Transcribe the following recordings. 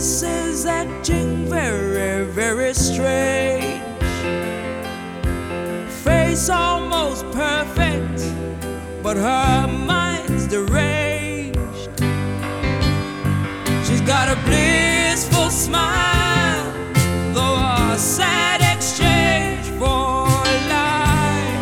Alice is acting very, very strange. Face almost perfect, but her mind's deranged. She's got a blissful smile, though a sad exchange for life.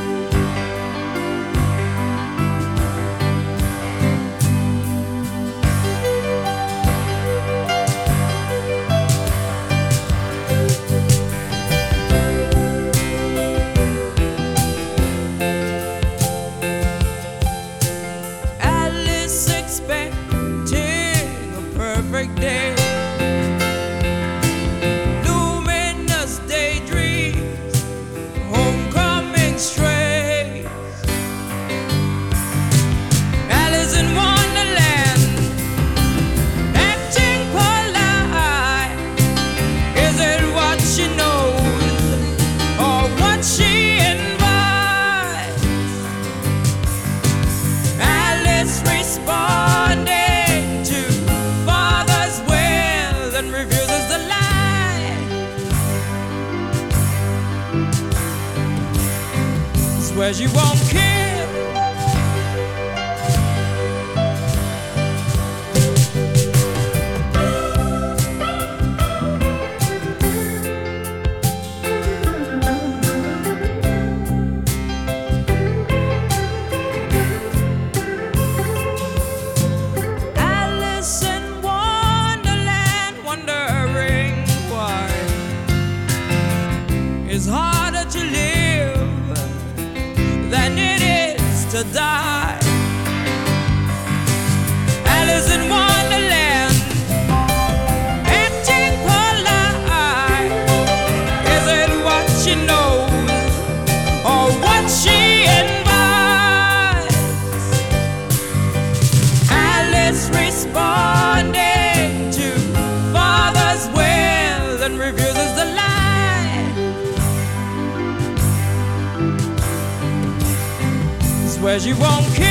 Alice expecting a perfect day, luminous daydreams, homecoming strays. Alice in Wonderland, acting polite. Is it what she knows or what she invites? Alice responding to Father's will and refuses the lie. Swears you won't kill. Alice in Wonderland, wondering why it's harder to live than it is to die. Alice in Wonderland, acting polite. Is it what she knows or what she invites? Alice responding to Father's will and refuses the lie. Swears you won't kill.